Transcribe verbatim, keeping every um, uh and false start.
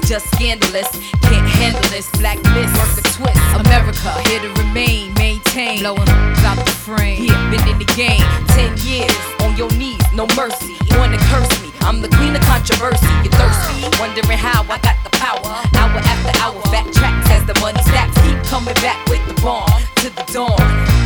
just scandalous. Can't handle this, blacklist, work a twist. America, here to remain, maintain. Blowing out the frame, yeah, been in the game ten years, on your knees, no mercy. You wanna curse me, I'm the queen of controversy. You thirsty, wondering how I got the power. Hour after hour, backtracks as the money stacks. Keep coming back with the bomb, to the dawn.